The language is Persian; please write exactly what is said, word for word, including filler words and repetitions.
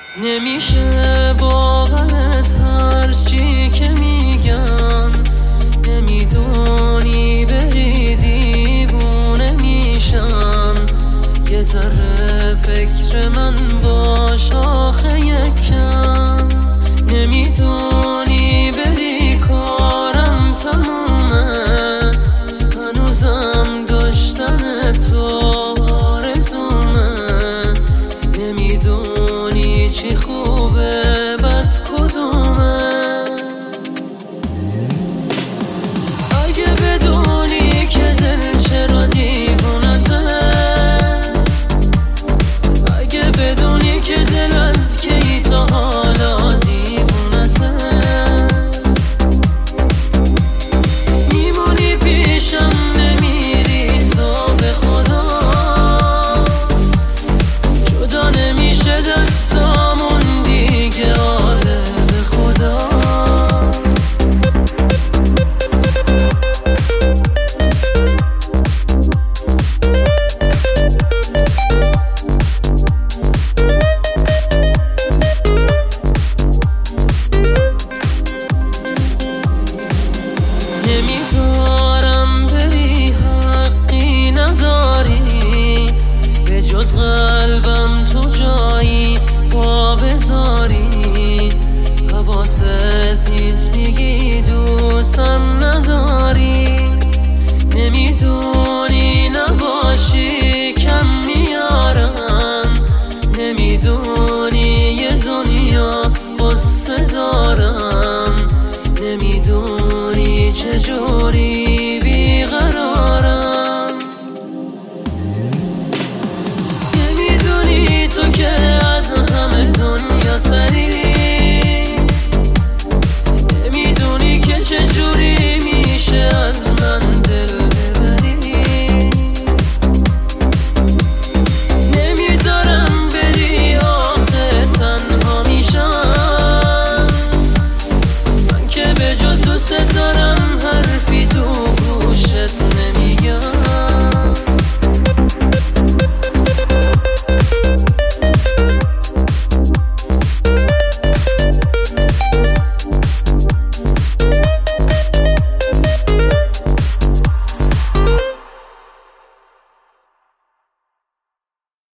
نمیشه باورت هرچی که میگن، نمیدونی بری دیوونه میشم. یه ذره فکر من باش آخه یکم، نمیدونی بری کارم تمومه، هنوزم داشتن تو آرزومه. نمیدونی چی خوبه بد کدومه. اگه بدونی که دل چرا دیوونته، اگه بدونی که دل از کی تا حالا دیوونته، میمونی پیشم نمیری تو به خدا، جدا نمیشه دستامون دیگه آره به خدا. نمیذارم بری حقی نداری، به جز قلبم تو جایی پا بذاری. حواست نیست میگی دوستم نداری، نمیدونی نباشی کم میارم، نمیدونی